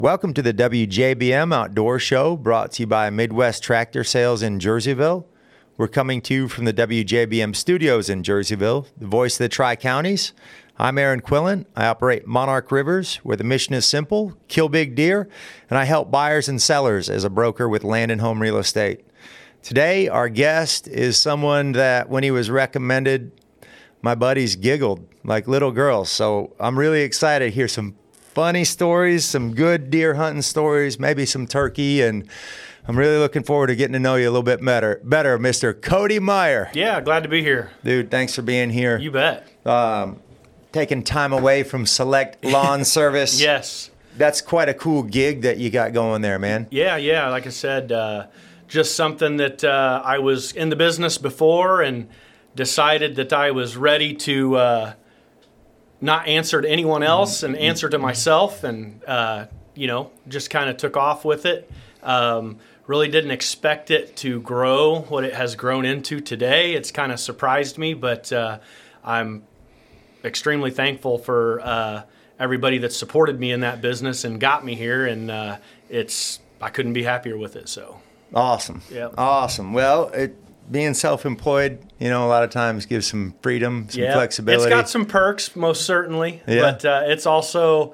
Welcome to the WJBM Outdoor Show, brought to you by Midwest Tractor Sales in Jerseyville. We're coming to you from the WJBM studios in Jerseyville, the voice of the Tri-Counties. I'm Aaron Quillen. I operate Monarch Rivers, where the mission is simple: kill big deer, and I help buyers and sellers as a broker with land and home real estate. Today, our guest is someone that, when he was recommended, my buddies giggled like little girls. So I'm really excited to hear some funny stories, some good deer hunting stories, maybe some turkey, and I'm really looking forward to getting to know you a little bit better, Mr. Cody Meyer. Yeah, glad to be here. Dude, thanks for being here. You bet. Taking time away from Select Lawn Service. Yes. That's quite a cool gig that you got going there, man. Yeah. Like I said, just something that I was in the business before and decided that I was ready to not answer to anyone else and answer to myself, and just kind of took off with it. Really didn't expect it to grow what it has grown into today. It's kind of surprised me, but I'm extremely thankful for everybody that supported me in that business and got me here, and I couldn't be happier with it. So awesome. Yeah. Awesome. Well, being self-employed, a lot of times gives some freedom, some flexibility. It's got some perks, most certainly, but it's also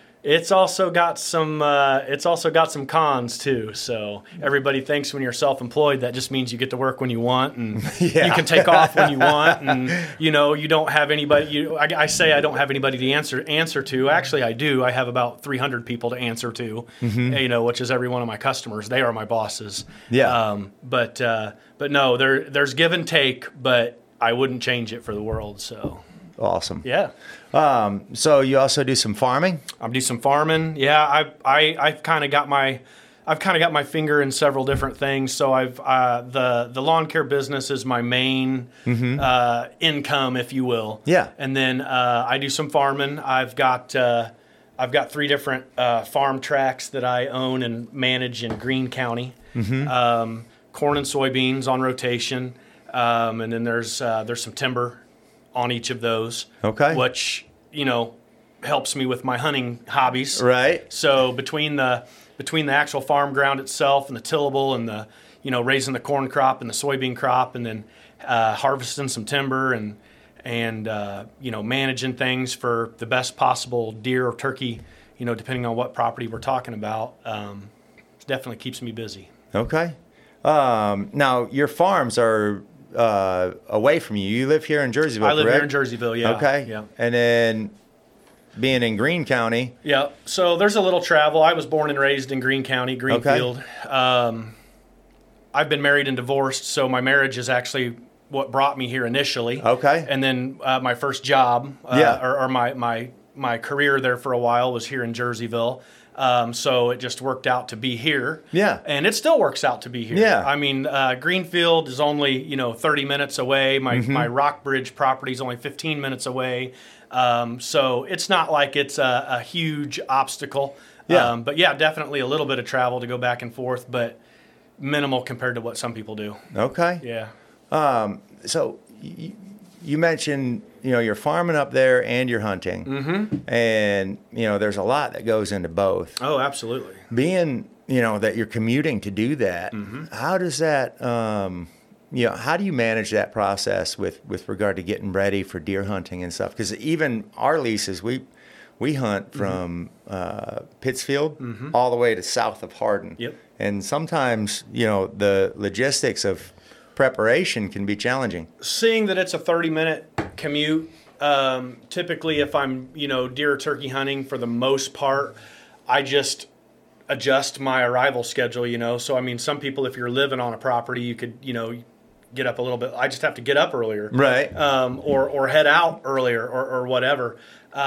got some cons too. So everybody thinks when you're self-employed, that just means you get to work when you want, and you can take off when you want, and you don't have anybody. I say I don't have anybody to answer to. Actually, I do. I have about 300 people to answer to, which is every one of my customers. They are my bosses. Yeah. But no, there's give and take, but I wouldn't change it for the world. So awesome. Yeah. So you also do some farming? I do some farming. Yeah, I've kind of got my finger in several different things. So the lawn care business is my main income, if you will. Yeah. And then I do some farming. I've got 3 different farm tracts that I own and manage in Greene County. Corn and soybeans on rotation, and then there's some timber on each of those. Okay. Which helps me with my hunting hobbies. Right. So between the actual farm ground itself and the tillable and the raising the corn crop and the soybean crop, and then harvesting some timber and managing things for the best possible deer or turkey, depending on what property we're talking about, it definitely keeps me busy. Okay. Now your farms are away from you. You live here in Jerseyville, I live correct? here in Jerseyville, yeah. Okay. Yeah. And then being in Greene County. Yeah. So there's a little travel. I was born and raised in Greene County, Greenfield. Okay. I've been married and divorced, so my marriage is actually what brought me here initially. Okay. And then my first job, or my career there for a while was here in Jerseyville. So it just worked out to be here. Yeah. And it still works out to be here. Yeah. I mean, Greenfield is only, 30 minutes away. My Rockbridge property is only 15 minutes away. So it's not like it's a huge obstacle. Yeah. But yeah, definitely a little bit of travel to go back and forth, but minimal compared to what some people do. Okay. Yeah. So you mentioned, you're farming up there and you're hunting. Mm-hmm. And, there's a lot that goes into both. Oh, absolutely. Being, that you're commuting to do that, how does that, how do you manage that process with regard to getting ready for deer hunting and stuff? Because even our leases, we hunt from Pittsfield all the way to south of Hardin. Yep. And sometimes, the logistics of preparation can be challenging. Seeing that it's a 30-minute commute, typically if I'm, deer or turkey hunting, for the most part, I just adjust my arrival schedule, So, I mean, some people, if you're living on a property, you could, get up a little bit. I just have to get up earlier. Right. Or head out earlier or whatever.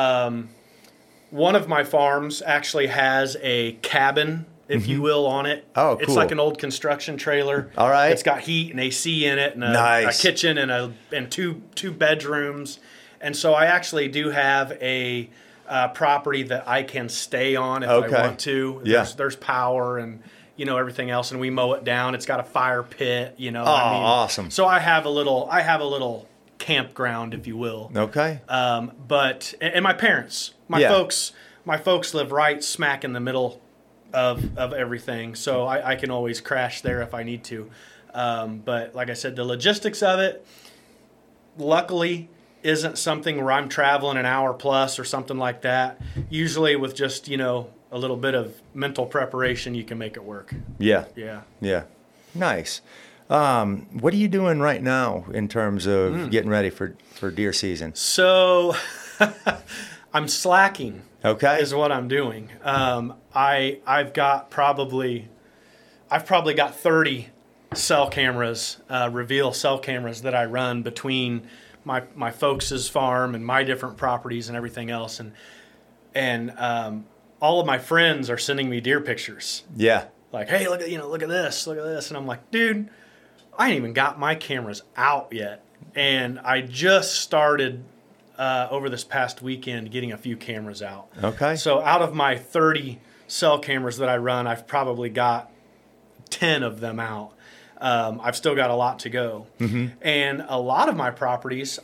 One of my farms actually has a cabin, if you will, on it. Oh, cool. It's like an old construction trailer. All right. It's got heat and AC in it, and a kitchen and two bedrooms. And so I actually do have a property that I can stay on if I want to. Yeah. There's power and everything else, and we mow it down. It's got a fire pit. Awesome. So I have a little campground, if you will. Okay. But my parents, my folks live right smack in the middle of everything. So I can always crash there if I need to. But like I said, the logistics of it, luckily, isn't something where I'm traveling an hour plus or something like that. Usually with just, a little bit of mental preparation, you can make it work. Yeah. Yeah. Yeah. Nice. What are you doing right now in terms of getting ready for deer season? So I'm slacking. Okay. Is what I'm doing. I've probably got 30 cell cameras, Reveal cell cameras that I run between my folks' farm and my different properties and everything else, and all of my friends are sending me deer pictures. Yeah. Like, hey, look at this, and I'm like, dude, I ain't even got my cameras out yet, and I just started over this past weekend getting a few cameras out. Okay. So out of my 30 cell cameras that I run, I've probably got 10 of them out. I've still got a lot to go. Mm-hmm. And a lot of my properties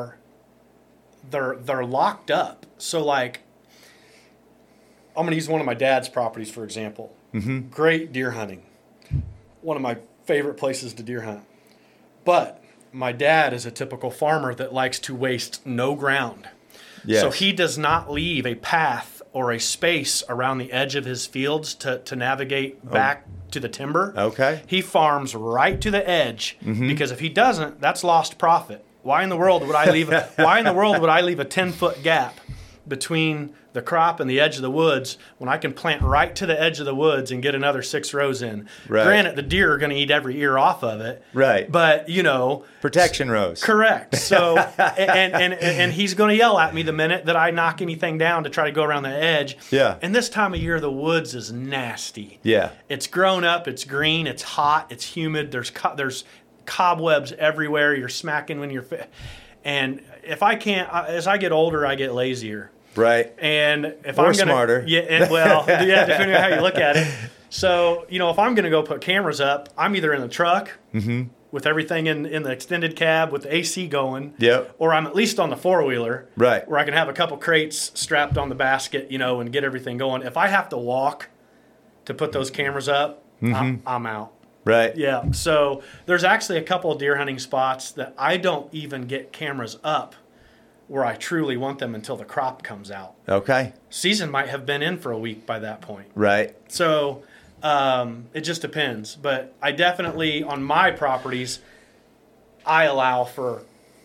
they're locked up. So like, I'm going to use one of my dad's properties, for example. Mm-hmm. Great deer hunting. One of my favorite places to deer hunt. But my dad is a typical farmer that likes to waste no ground. Yes. So he does not leave a path or a space around the edge of his fields to navigate back to the timber. Okay. He farms right to the edge because if he doesn't, that's lost profit. Why in the world would I leave a 10-foot gap between the crop and the edge of the woods when I can plant right to the edge of the woods and get another 6 rows in? Right. Granted, the deer are going to eat every ear off of it. Right. But, protection rows. Correct. So, and he's going to yell at me the minute that I knock anything down to try to go around the edge. Yeah. And this time of year, the woods is nasty. Yeah. It's grown up. It's green. It's hot. It's humid. There's cobwebs everywhere. You're smacking when you're... And if I can't... As I get older, I get lazier. Right. And if or I'm gonna, smarter. Yeah, depending on how you look at it. So, if I'm going to go put cameras up, I'm either in the truck with everything in the extended cab with the AC going, or I'm at least on the four-wheeler, right, where I can have a couple crates strapped on the basket, and get everything going. If I have to walk to put those cameras up, I'm out. Right. Yeah. So there's actually a couple of deer hunting spots that I don't even get cameras up where I truly want them until the crop comes out. Okay. Season might have been in for a week by that point. Right. So it just depends. But I definitely, on my properties, I allow for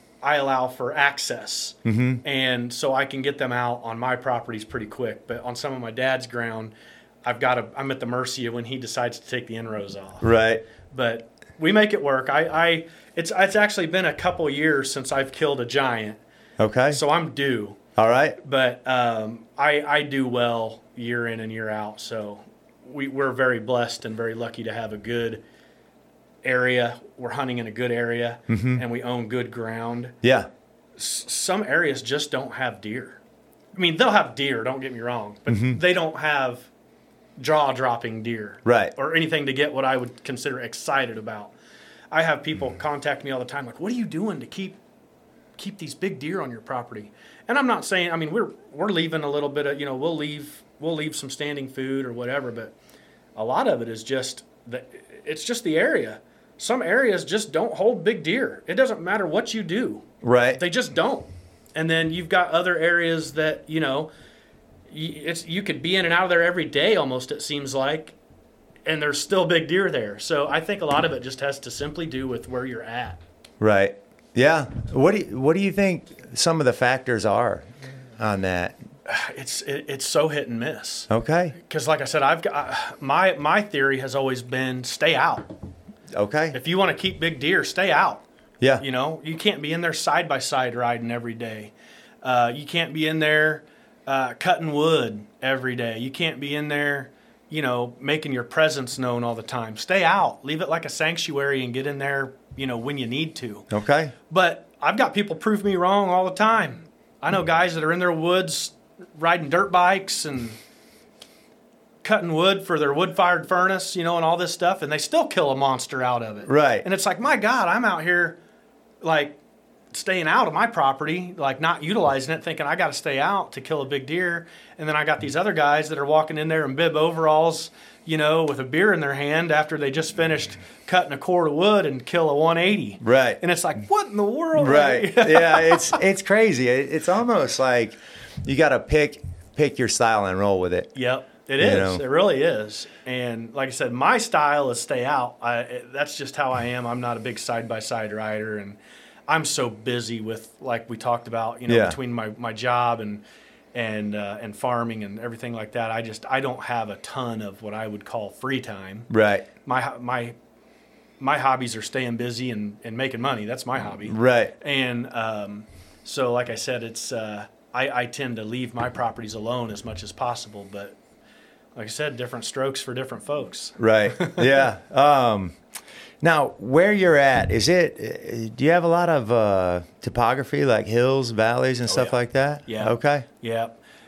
access. And so I can get them out on my properties pretty quick. But on some of my dad's ground, I'm at the mercy of when he decides to take the inrows off. Right. But we make it work. It's actually been a couple years since I've killed a giant. Okay. So I'm due. All right. But I do well year in and year out. So we're very blessed and very lucky to have a good area. We're hunting in a good area, and we own good ground. Yeah. Some areas just don't have deer. I mean, they'll have deer, don't get me wrong, but they don't have jaw-dropping deer. Right. Or anything to get what I would consider excited about. I have people contact me all the time like, what are you doing to keep these big deer on your property? And I'm not saying, I mean, we're leaving a little bit of, we'll leave some standing food or whatever, but a lot of it is just it's just the area. Some areas just don't hold big deer. It doesn't matter what you do. Right. They just don't. And then you've got other areas that, you could be in and out of there every day almost, it seems like, and there's still big deer there. So I think a lot of it just has to simply do with where you're at. Right. Yeah. What do you think some of the factors are on that? It's so hit and miss. Okay. Because like I said, I've got my theory has always been stay out. Okay. If you want to keep big deer, stay out. Yeah. You can't be in there side by side riding every day. You can't be in there cutting wood every day. You can't be in there, making your presence known all the time. Stay out. Leave it like a sanctuary and get in there, when you need to. Okay. But I've got people prove me wrong all the time. I know guys that are in their woods riding dirt bikes and cutting wood for their wood-fired furnace, and all this stuff, and they still kill a monster out of it. Right. And it's like, my God, I'm out here, like, staying out of my property, like not utilizing it, thinking I got to stay out to kill a big deer. And then I got these other guys that are walking in there in bib overalls, with a beer in their hand after they just finished cutting a cord of wood and kill a 180. Right. And it's like, what in the world? Right. Yeah, it's crazy. It's almost like you got to pick your style and roll with it. Yep. It is. It really is. And like I said, my style is stay out. That's just how I am. I'm not a big side-by-side rider, and I'm so busy with, like we talked about, between my job and farming and everything like that. I don't have a ton of what I would call free time. Right. My hobbies are staying busy and making money. That's my hobby. Right. And so, like I said, it's I tend to leave my properties alone as much as possible, but like I said, different strokes for different folks. Right. Yeah. Now, where you're at, do you have a lot of topography, like hills, valleys, and stuff like that? Yeah. Okay. Yeah.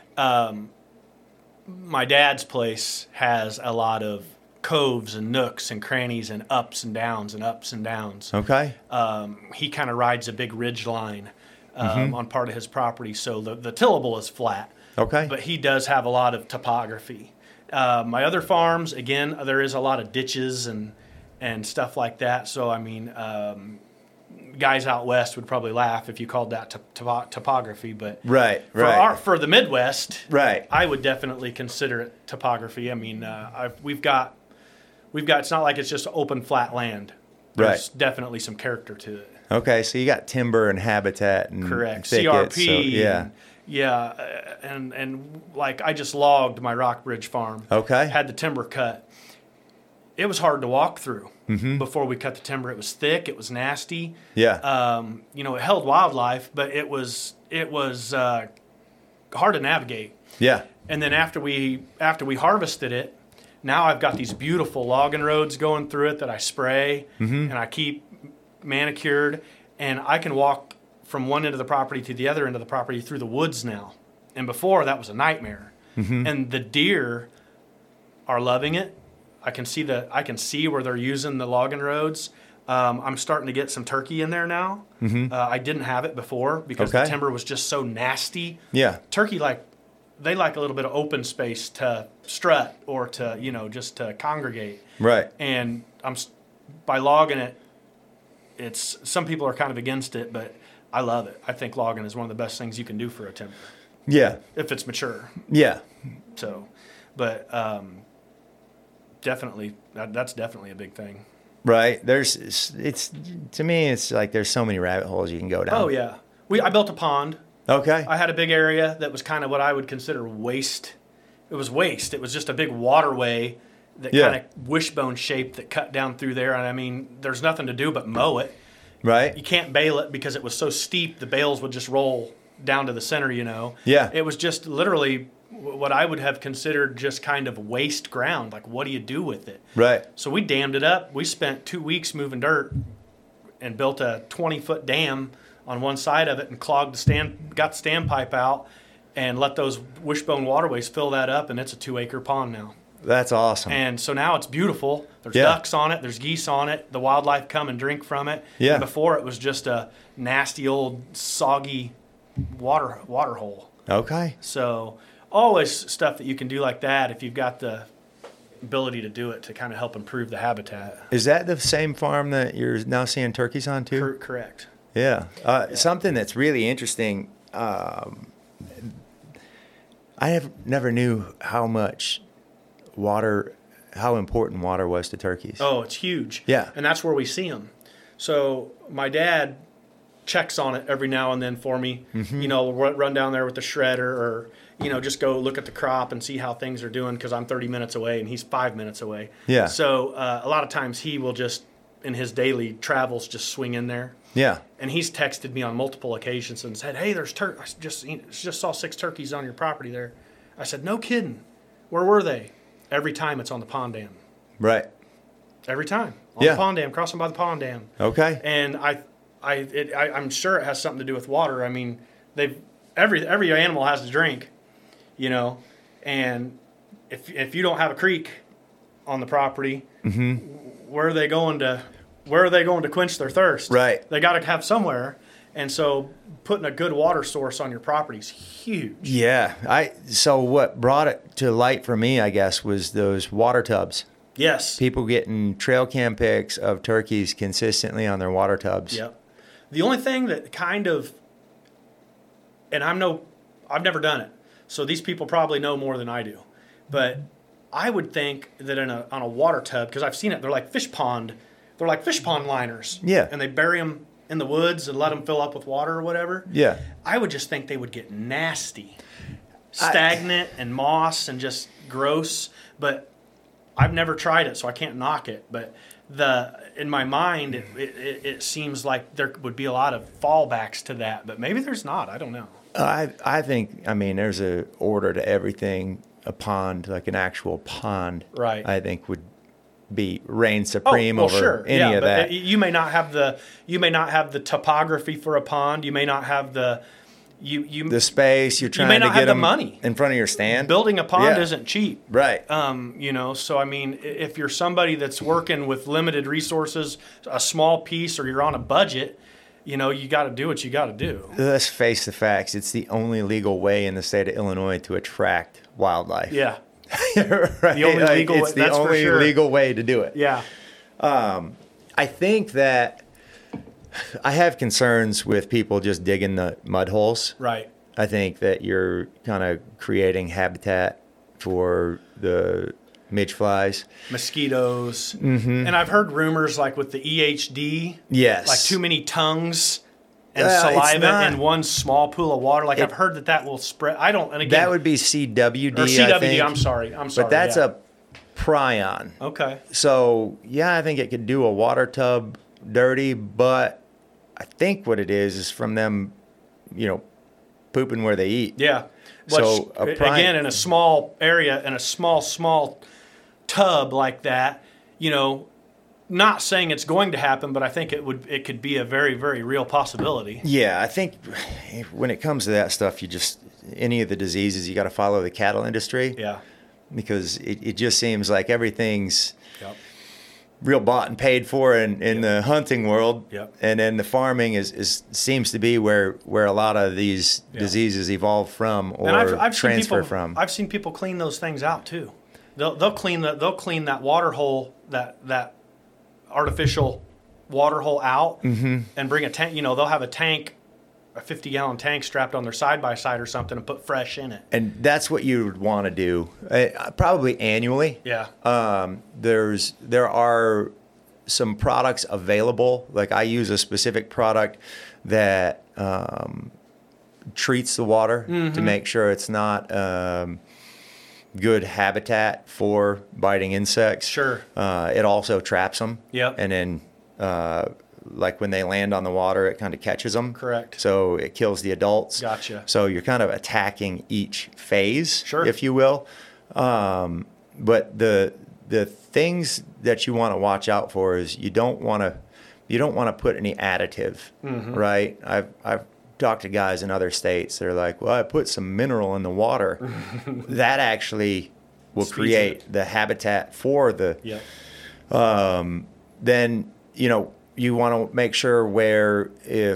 My dad's place has a lot of coves and nooks and crannies and ups and downs and ups and downs. Okay. He kind of rides a big ridge line on part of his property, so the tillable is flat. Okay. But he does have a lot of topography. My other farms, again, there is a lot of ditches and stuff like that. So, I mean, guys out west would probably laugh if you called that topography. But for the Midwest, right, I would definitely consider it topography. I mean, we've got. It's not like it's just open flat land. There's definitely some character to it. Okay, so you got timber and habitat and correct thickets, CRP. So, yeah. And like I just logged my Rockbridge farm. Okay. Had the timber cut. It was hard to walk through before we cut the timber. It was thick. It was nasty. Yeah. It held wildlife, but it was hard to navigate. Yeah. And then after we harvested it, now I've got these beautiful logging roads going through it that I spray and I keep manicured, and I can walk from one end of the property to the other end of the property through the woods now. And before, that was a nightmare. And the deer are loving it. I can see where they're using the logging roads. I'm starting to get some turkey in there now. I didn't have it before because the timber was just so nasty. Yeah. Turkey they like a little bit of open space to strut or to just to congregate. Right. And by logging it, it's some people are kind of against it, but I love it. I think logging is one of the best things you can do for a timber. Yeah. If it's mature. Yeah. So, but definitely that's definitely a big thing. Right. To me it's like there's so many rabbit holes you can go down. Oh yeah. I built a pond. Okay. I had a big area that was kind of what I would consider waste. It was waste. It was just a big waterway that kind of wishbone shape that cut down through there. And I mean, there's nothing to do but mow it. Right. You can't bale it because it was so steep. The bales would just roll down to the center, Yeah. It was just literally what I would have considered just kind of waste ground. Like, what do you do with it? Right. So we dammed it up. We spent 2 weeks moving dirt and built a 20-foot dam on one side of it and got the standpipe out and let those wishbone waterways fill that up, and it's a 2-acre pond now. That's awesome. And so now it's beautiful. There's ducks on it. There's geese on it. The wildlife come and drink from it. Yeah. And before it was just a nasty old soggy water hole. Okay. So always stuff that you can do like that if you've got the ability to do it to kind of help improve the habitat. Is that the same farm that you're now seeing turkeys on too? Correct. Yeah. Something that's really interesting. I never knew how important water was to turkeys. Oh, it's huge. Yeah. And that's where we see them. So my dad checks on it every now and then for me. We'll run down there with the shredder or, just go look at the crop and see how things are doing because I'm 30 minutes away and he's 5 minutes away. Yeah. So a lot of times he will just, in his daily travels, just swing in there. Yeah. And he's texted me on multiple occasions and said, hey, there's I just saw 6 turkeys on your property there. I said, no kidding. Where were they? Every time it's on the pond dam. Right. Every time. On the pond dam, crossing by the pond dam. Okay. And I'm sure it has something to do with water. I mean, every animal has to drink, and if you don't have a creek on the property, where are they going to quench their thirst? Right. They got to have somewhere. And so putting a good water source on your property is huge. Yeah. So what brought it to light for me, I guess, was those water tubs. Yes. People getting trail cam pics of turkeys consistently on their water tubs. Yep. The only thing that kind of, and I've never done it, so these people probably know more than I do, but I would think that on a water tub, because I've seen it, they're like fish pond liners. Yeah. And they bury them in the woods and let them fill up with water or whatever. Yeah. I would just think they would get nasty, stagnant and moss and just gross. But I've never tried it, so I can't knock it. But in my mind, it seems like there would be a lot of fallbacks to that. But maybe there's not. I don't know. I think, there's a order to everything. A pond, like an actual pond, right? I think would reign supreme over any of that. You may not have the topography for a pond. You may not have the space. You're trying to get the money in front of your stand. Building a pond isn't cheap, right? So I mean, if you're somebody that's working with limited resources, a small piece, or you're on a budget, you got to do what you got to do. Let's face the facts. It's the only legal way in the state of Illinois to attract wildlife. Yeah. Right? The only legal way. It's the only legal way to do it. Yeah. I think that I have concerns with people just digging the mud holes. Right. I think that you're kind of creating habitat for the midge flies, mosquitoes, and I've heard rumors like with the EHD, yes, like too many tongues and saliva in one small pool of water. Like I've heard that will spread. I don't. And again, that would be CWD. Or CWD. I think. I'm sorry. But that's a prion. Okay. So I think it could do a water tub dirty, but I think what it is from them, pooping where they eat. Yeah. So again, in a small area, in a small tub like that, not saying it's going to happen, but I think it could be a very, very real possibility. Yeah, I think when it comes to that stuff, any of the diseases, you got to follow the cattle industry. Yeah. Because it just seems like everything's real bought and paid for in the hunting world. Yep. And then the farming seems to be where a lot of these diseases evolve from or I've transfer from. I've seen people clean those things out too. They'll clean that water hole, that artificial water hole out, and bring a tank. They'll have a tank, a 50-gallon tank strapped on their side-by-side or something, and put fresh in it. And that's what you would want to do, probably annually. Yeah. There are some products available. Like I use a specific product that treats the water to make sure it's not good habitat for biting insects. Sure. It also traps them. Yep. And then like when they land on the water, it kind of catches them. Correct. So it kills the adults. Gotcha. So you're kind of attacking each phase, sure, if you will. But the things that you want to watch out for is you don't want to put any additive, right? I've talked to guys in other states. They're like, well, I put some mineral in the water. That actually will create the habitat for the. Yep. Then you want to make sure where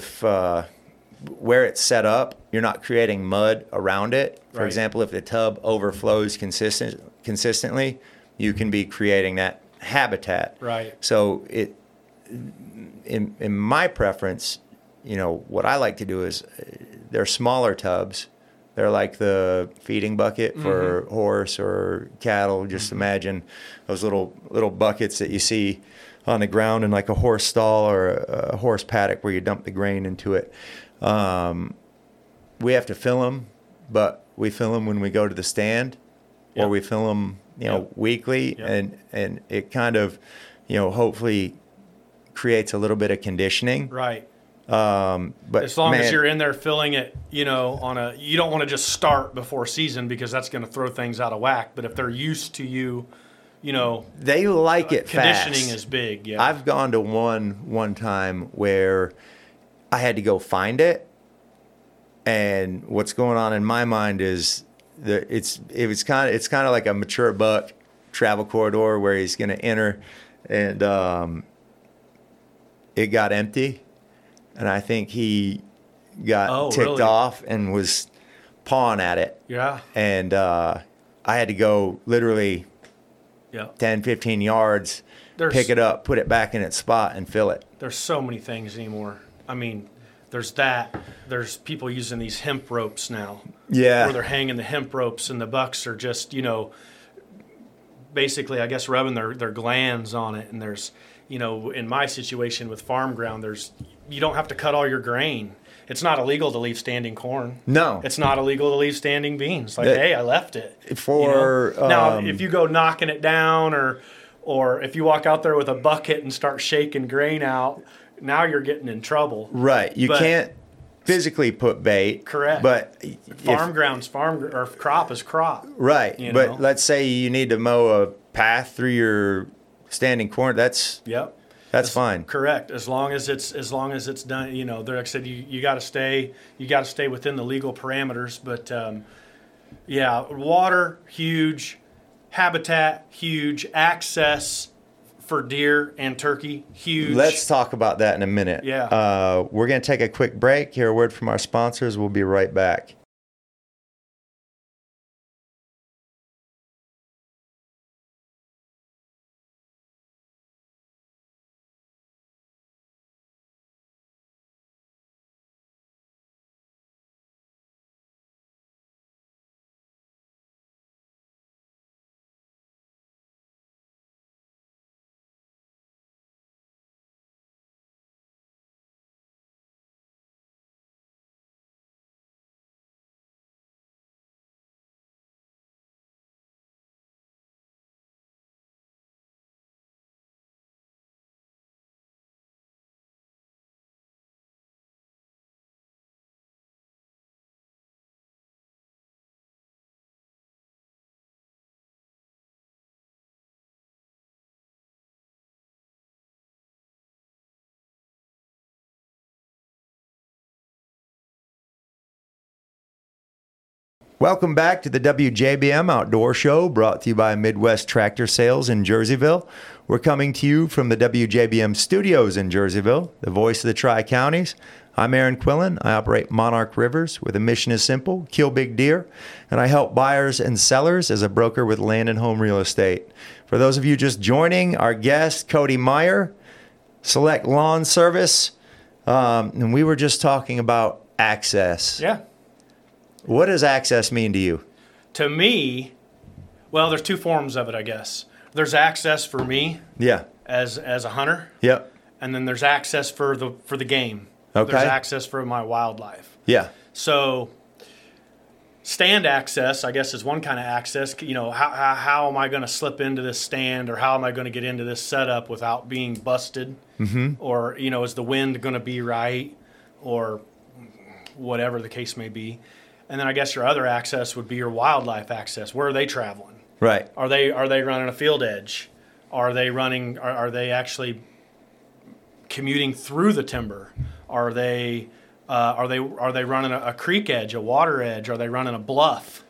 it's set up, you're not creating mud around it. For example, if the tub overflows consistently, you can be creating that habitat. Right. So in my preference, what I like to do is they're smaller tubs. They're like the feeding bucket for horse or cattle. Just imagine those little buckets that you see on the ground in like a horse stall or a horse paddock where you dump the grain into it. We have to fill them, but we fill them when we go to the stand, or we fill them, weekly, and it kind of, hopefully creates a little bit of conditioning. Right. But as long as you're in there filling it, you don't want to just start before season because that's going to throw things out of whack. But if they're used to you, they like it fast. Conditioning is big. Yeah. I've gone to one time where I had to go find it, and what's going on in my mind is it's kind of like a mature buck travel corridor where he's going to enter, and it got empty. And I think he got ticked really? off and was pawing at it. Yeah. And I had to go literally Yeah. 10, 15 yards, There's- pick it up, put it back in its spot, and fill it. There's so many things anymore. I mean, there's that. There's people using these hemp ropes now. Yeah. Where they're hanging the hemp ropes and the bucks are just, basically, I guess, rubbing their glands on it. And there's, in my situation with farm ground, you don't have to cut all your grain. It's not illegal to leave standing corn. No. It's not illegal to leave standing beans. Like, It- hey, I left it. For Now, if you go knocking it down or if you walk out there with a bucket and start shaking grain out, now you're getting in trouble. right, you But- can't physically put bait. Correct. But Farm ground's farm or crop is crop. right. you But know? let's say you need to mow a path through your standing corn. That's Yep. fine. Correct. As long as it's done, like I said, you got to stay within the legal parameters. But yeah, water huge, habitat huge, access for deer and turkey huge. Let's talk about that in a minute. Yeah. We're going to take a quick break. Hear a word from our sponsors. We'll be right back. Welcome back to the WJBM Outdoor Show, brought to you by Midwest Tractor Sales in Jerseyville. We're coming to you from the WJBM studios in Jerseyville, the voice of the Tri-Counties. I'm Aaron Quillen. I operate Monarch Rivers with a mission is simple, kill big deer, and I help buyers and sellers as a broker with land and home real estate. For those of you just joining, our guest, Cody Meyer, Select Lawn Service, and we were just talking about access. Yeah. What does access mean to you? To me, well, there's two forms of it, I guess. There's access for me Yeah. as a hunter, Yep. and then there's access for the game. Okay. There's access for my wildlife. Yeah. So stand access, I guess, is one kind of access. How am I going to slip into this stand, or how am I going to get into this setup without being busted? Mm-hmm. Or, is the wind going to be right, or whatever the case may be. And then I guess your other access would be your wildlife access. Where are they traveling? Right. Are they running a field edge? Are they actually commuting through the timber? Are they running a creek edge, a water edge? Are they running a bluff?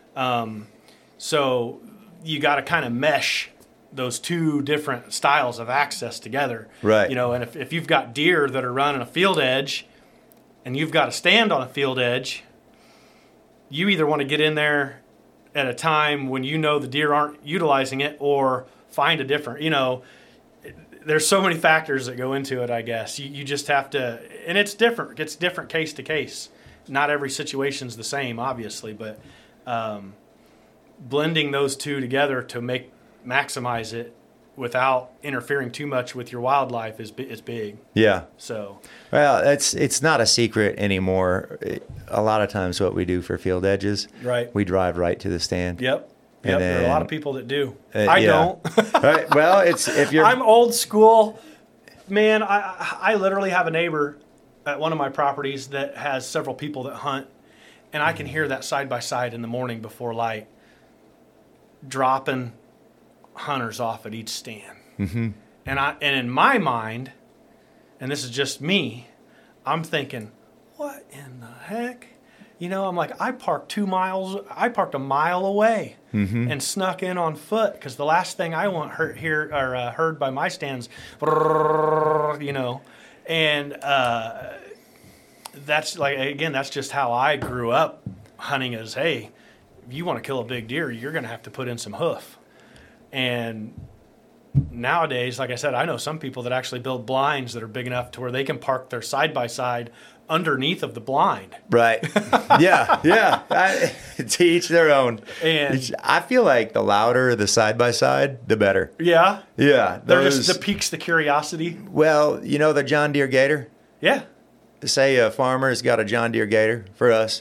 So you got to kind of mesh those two different styles of access together. Right. And if you've got deer that are running a field edge, and you've got to stand on a field edge, you either want to get in there at a time when the deer aren't utilizing it, or find a different, there's so many factors that go into it, I guess. You just have to, and it's different. It's different case to case. Not every situation's the same, obviously, but blending those two together to maximize it without interfering too much with your wildlife is big. Yeah. So, Well, it's not a secret anymore. A lot of times what we do for field edges, right. we drive right to the stand. Yep. And There are a lot then- of people that do. I yeah. don't. Right. Well, it's if you're I'm old school. Man, I literally have a neighbor at one of my properties that has several people that hunt, and I can hear that side by side in the morning before light, dropping hunters off at each stand. Mm-hmm. And in my mind, and this is just me, I'm thinking, what in the heck? I'm like, I parked a mile away and snuck in on foot, because the last thing I want heard by my stands, and that's like, again, that's just how I grew up hunting is, hey, if you want to kill a big deer, you're going to have to put in some hoof. And nowadays, like I said, I know some people that actually build blinds that are big enough to where they can park their side-by-side underneath of the blind. Right. Yeah. To each their own. And I feel like the louder the side-by-side, the better. yeah. Yeah. They're just, it piques the curiosity. Well, you know the John Deere Gator? Yeah. Say a farmer's got a John Deere Gator for us.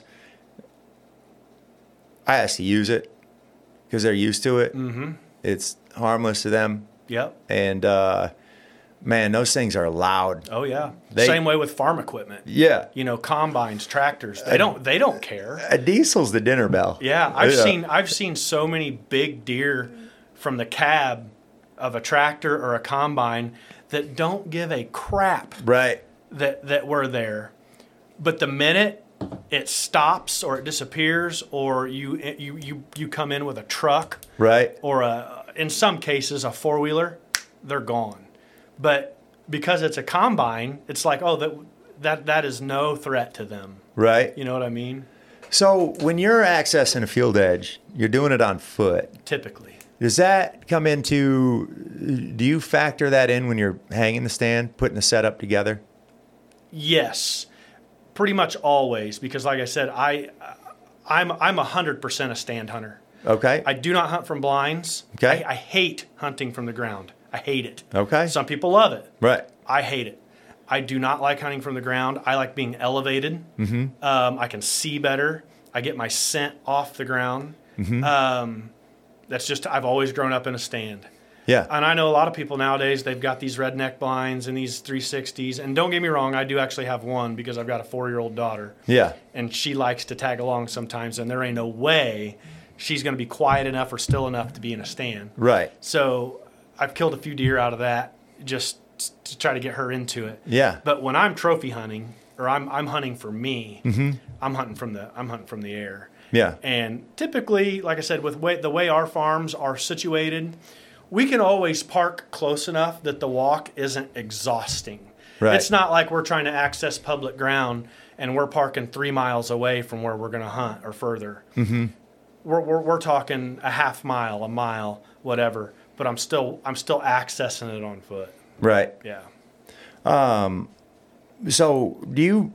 I ask to use it because they're used to it. Mm-hmm. It's harmless to them. Yep. And, man, those things are loud. Oh, yeah. Same way with farm equipment. Yeah. You know, combines, tractors. They don't care. A diesel's the dinner bell. Yeah. I've seen so many big deer from the cab of a tractor or a combine that don't give a crap Right. that we're there. But the minute it stops or it disappears or you come in with a truck Right. or in some cases a four-wheeler, they're gone. But because it's a combine, it's like, oh, that is no threat to them. Right. You know what I mean? So when you're accessing a field edge, you're doing it on foot. Typically. Does that come into, do you factor that in when you're hanging the stand, putting the setup together? Yes. Pretty much always, because like I said, I'm 100% a stand hunter. Okay. I do not hunt from blinds. Okay. I hate hunting from the ground. I hate it. Okay. Some people love it. Right. I hate it. I do not like hunting from the ground. I like being elevated. Mm-hmm. I can see better. I get my scent off the ground. Mm-hmm. That's just, I've always grown up in a stand. Yeah. And I know a lot of people nowadays, they've got these redneck blinds and these 360s. And don't get me wrong, I do actually have one because I've got a 4-year-old daughter. Yeah. And she likes to tag along sometimes, and there ain't no way she's going to be quiet enough or still enough to be in a stand. Right. So I've killed a few deer out of that just to try to get her into it. Yeah. But when I'm trophy hunting or I'm hunting for me, Mm-hmm. I'm hunting from the air. Yeah. And typically, like I said, with the way our farms are situated, we can always park close enough that the walk isn't exhausting. Right. It's not like we're trying to access public ground and we're parking 3 miles away from where we're going to hunt or further. Mm-hmm. We're talking a half mile, a mile, whatever. But I'm still accessing it on foot. Right. Yeah. So do you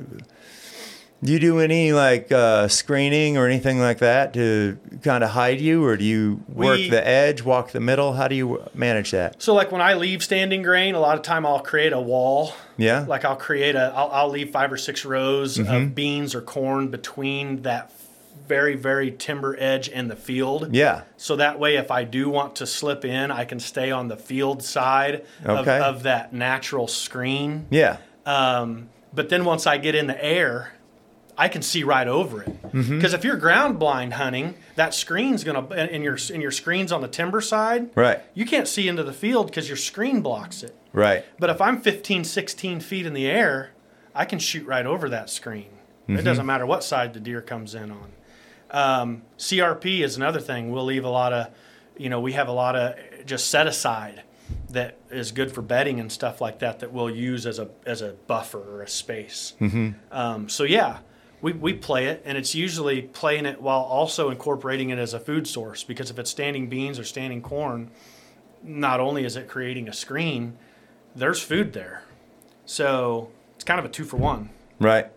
do any like screening or anything like that to kind of hide you, or do you work the edge, walk the middle? How do you manage that? So like when I leave standing grain, a lot of time I'll create a wall. Yeah. Like I'll leave 5 or 6 rows of beans or corn between that very, very timber edge and the field. Yeah. So that way, if I do want to slip in, I can stay on the field side of that natural screen. Yeah. But then once I get in the air, I can see right over it. Because if you're ground blind hunting, that screen's gonna and your screen's on the timber side. Right. You can't see into the field because your screen blocks it. Right. But if I'm 15, 16 feet in the air, I can shoot right over that screen. It doesn't matter what side the deer comes in on. CRP is another thing. We'll leave a lot of, we have a lot of just set aside that is good for bedding and stuff like that we'll use as a buffer or a space. So yeah, we play it, and it's usually playing it while also incorporating it as a food source, because if it's standing beans or standing corn, not only is it creating a screen, there's food there. So it's kind of a 2-for-1. Right.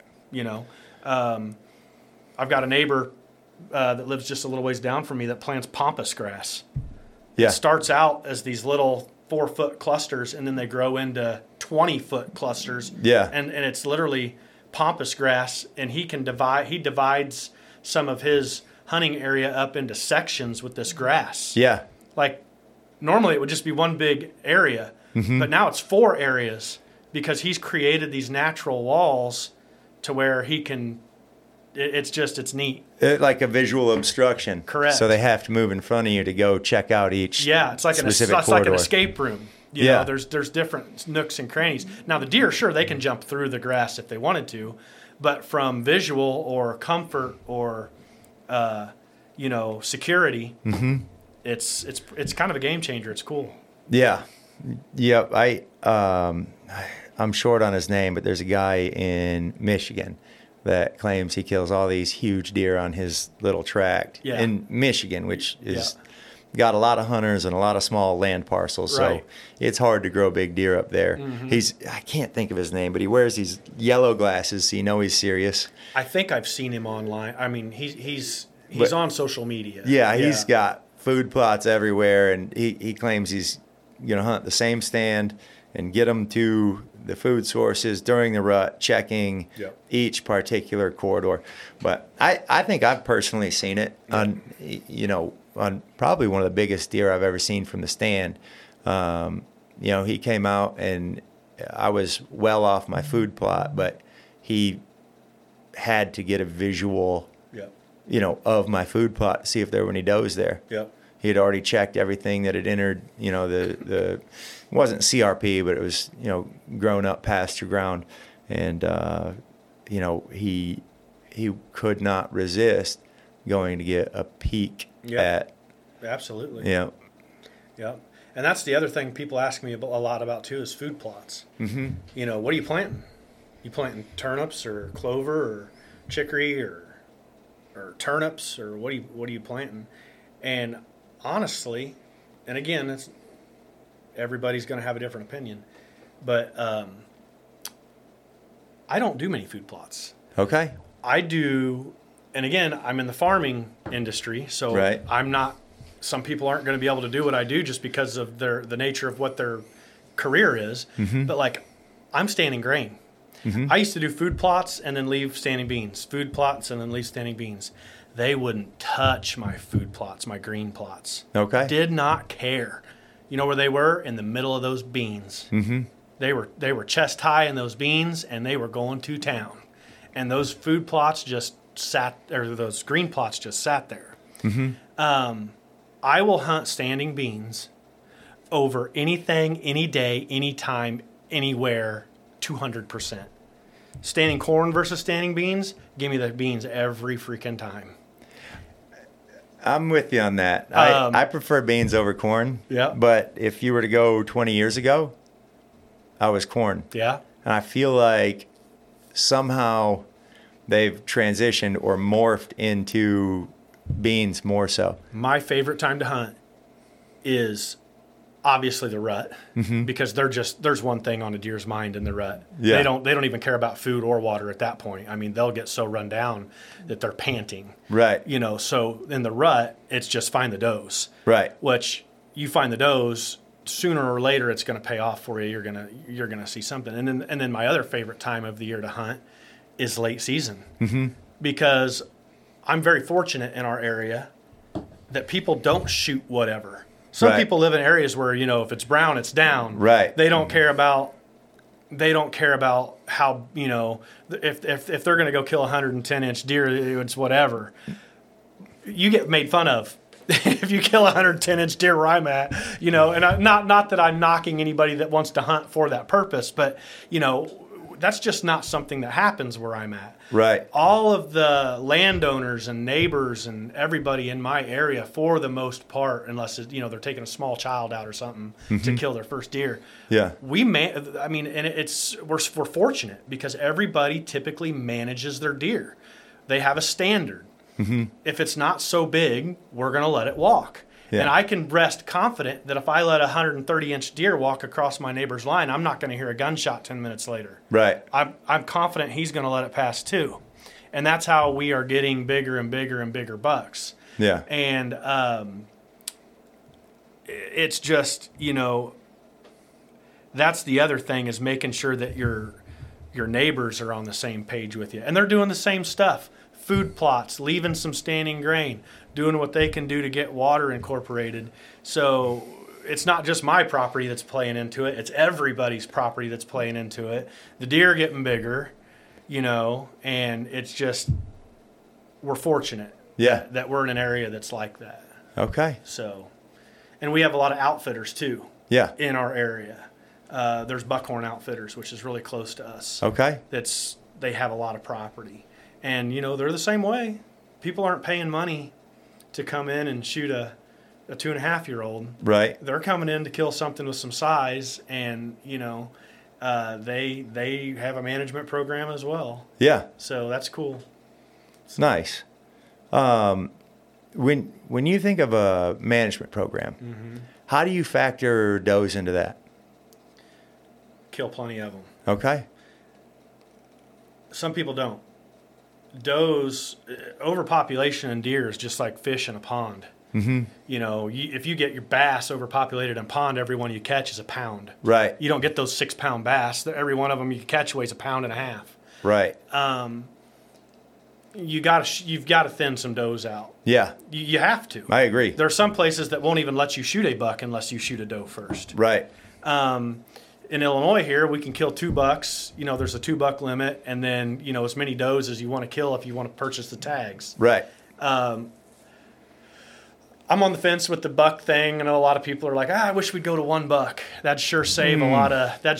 I've got a neighbor that lives just a little ways down from me that plants pampas grass. Yeah. It starts out as these little 4-foot clusters, and then they grow into 20-foot clusters. Yeah. And it's literally pampas grass, and he divides some of his hunting area up into sections with this grass. Yeah. Like normally it would just be one big area, but now it's 4 areas because he's created these natural walls to where he can. It's neat. Like a visual obstruction. Correct. So they have to move in front of you to go check out each. Yeah, it's like an escape room. You know, there's different nooks and crannies. Now the deer, sure, they can jump through the grass if they wanted to, but from visual or comfort or security, it's kind of a game changer. It's cool. Yeah. Yep. I'm short on his name, but there's a guy in Michigan that claims he kills all these huge deer on his little tract in Michigan, which is got a lot of hunters and a lot of small land parcels. So it's hard to grow big deer up there. I can't think of his name, but he wears these yellow glasses, so you know he's serious. I think I've seen him online. I mean, he's on social media. Yeah, he's got food plots everywhere, and he claims he's going to hunt the same stand and get them to the food sources during the rut, checking each particular corridor. But I think I've personally seen it on, on probably one of the biggest deer I've ever seen from the stand. He came out and I was well off my food plot, but he had to get a visual, of my food plot to see if there were any does there. He had already checked everything that had entered, it wasn't CRP, but it was, grown up pasture ground. And, he could not resist going to get a peek at. Absolutely. Yeah. Yeah. And that's the other thing people ask me a lot about too is food plots. Mm-hmm. What are you planting? You planting turnips or clover or chicory or turnips or what are you planting? And honestly, and again, everybody's going to have a different opinion, but I don't do many food plots. Okay. I do, and again, I'm in the farming industry, so I'm not. Some people aren't going to be able to do what I do just because of the nature of what their career is. Mm-hmm. But like, I'm standing grain. Mm-hmm. I used to do food plots and then leave standing beans. Food plots and then leave standing beans. They wouldn't touch my food plots, my green plots. Okay. Did not care. You know where they were? In the middle of those beans. Mm-hmm. They were chest high in those beans, and they were going to town. And those food plots just those green plots just sat there. Mm-hmm. I will hunt standing beans over anything, any day, anytime, anywhere, 200%. Standing corn versus standing beans, give me the beans every freaking time. I'm with you on that. I prefer beans over corn. Yeah. But if you were to go 20 years ago, I was corn. Yeah. And I feel like somehow they've transitioned or morphed into beans more so. My favorite time to hunt is obviously the rut, because there's one thing on a deer's mind in the rut. Yeah. They don't even care about food or water at that point. I mean, they'll get so run down that they're panting. Right. So in the rut, it's just find the does. Right. Which you find the does, sooner or later it's going to pay off for you. You're gonna see something. And then my other favorite time of the year to hunt is late season. Mm-hmm. Because I'm very fortunate in our area that people don't shoot whatever. Some people live in areas where, if it's brown, it's down. Right. They don't care about how, if they're going to go kill a 110-inch deer, it's whatever. You get made fun of if you kill a 110-inch deer where I'm at, and not that I'm knocking anybody that wants to hunt for that purpose, but, that's just not something that happens where I'm at. Right. All of the landowners and neighbors and everybody in my area, for the most part, unless they're taking a small child out or something to kill their first deer. Yeah. We're fortunate because everybody typically manages their deer. They have a standard. Mm-hmm. If it's not so big, we're going to let it walk. Yeah. And I can rest confident that if I let a 130-inch deer walk across my neighbor's line, I'm not going to hear a gunshot 10 minutes later. Right. I'm confident he's going to let it pass too. And that's how we are getting bigger and bigger and bigger bucks. Yeah. And it's just, that's the other thing, is making sure that your neighbors are on the same page with you. And they're doing the same stuff. Food plots, leaving some standing grain, doing what they can do to get water incorporated. So it's not just my property that's playing into it. It's everybody's property that's playing into it. The deer are getting bigger, and it's just, we're fortunate that we're in an area that's like that. Okay. So, and we have a lot of outfitters too. Yeah. In our area. There's Buckhorn Outfitters, which is really close to us. Okay. They have a lot of property. And, they're the same way. People aren't paying money to come in and shoot a 2.5-year-old. Right. They're coming in to kill something with some size, and, they have a management program as well. Yeah. So that's cool. Nice. When you think of a management program, how do you factor does into that? Kill plenty of them. Okay. Some people don't. Does, overpopulation in deer is just like fish in a pond. Mm-hmm. You know, if you get your bass overpopulated in a pond, every one you catch is a pound. Right. You don't get those 6-pound bass. Every one of them you catch weighs 1.5 pounds. Right. You've got to thin some does out. Yeah. You have to. I agree. There are some places that won't even let you shoot a buck unless you shoot a doe first. Right. In Illinois here, we can kill 2 bucks. You know, there's a 2-buck limit, and then, you know, as many does as you want to kill if you want to purchase the tags. Right. I'm on the fence with the buck thing. I know a lot of people are like, I wish we'd go to 1 buck. That'd sure save a lot